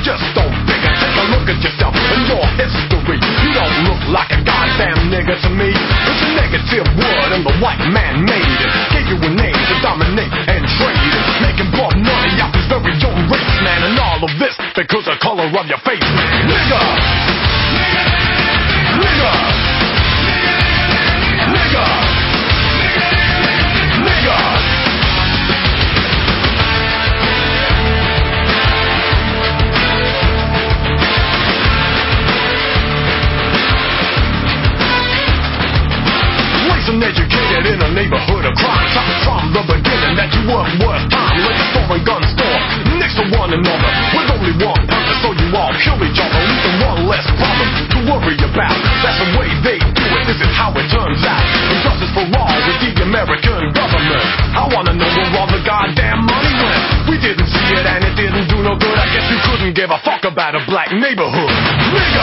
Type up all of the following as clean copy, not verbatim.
just don't figure. Take a look at yourself and your history. You don't look like a goddamn nigga to me. It's a negative word and the white man made it. Gave you a name to dominate and trade it. Making blood money off his very own race, man. And all of this because of the color of your face, man. Nigga! Nigga! Nigga! Nigga! Nigga! Educated in a neighborhood of crime. Top from the beginning that you weren't worth time. Like a store and gun store next to one another with only one purpose, so you all kill each other, leaving one less problem to worry about. That's the way they do it. This is how it turns out. Injustice for all with the American government. I wanna know where all the goddamn money went. We didn't see it and it didn't do no good. I guess you couldn't give a fuck about a black neighborhood. Nigga!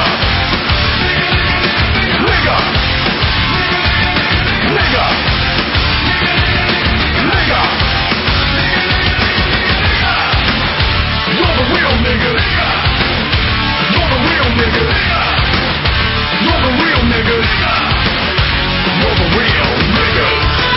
Nigga! Nigga! Nigga! You're the real nigga! You're the real nigga! You're the real nigga! You're the real nigga!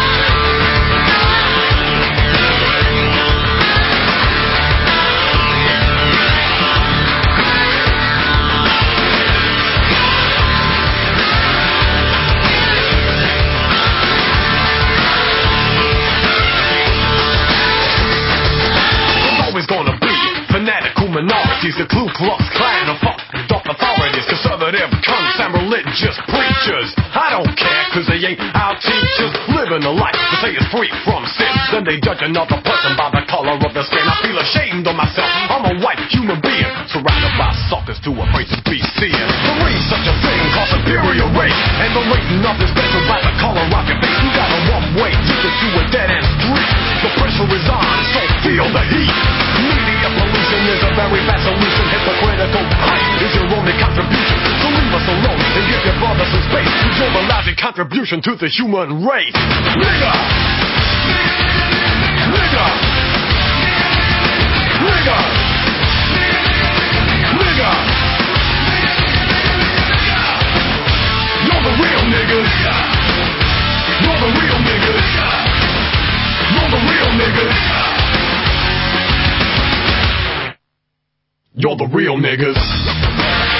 Minorities, the Ku Klux Klan, or fucked up authorities, conservative cunts and religious preachers. I don't care, cause they ain't our teachers. Living a life to say it's free from sin. Then they judge another person by the color of their skin. I feel ashamed of myself, I'm a white human being, surrounded by suckers too afraid to be seen. There ain't such a thing called superior race, and there ain't nothing special by the color of your face. You got a one-way ticket to a dead-end street. The pressure is on, so feel the heat. Media pollution is a very bad solution. Hypocritical hype is your only contribution. So leave us alone and give your brother some space. You're the lousy contribution to the human race. Nigga! Nigga! Nigga! Nigga! You're the real nigga! You're the real nigga! You're the real nigga! You're the real niggas.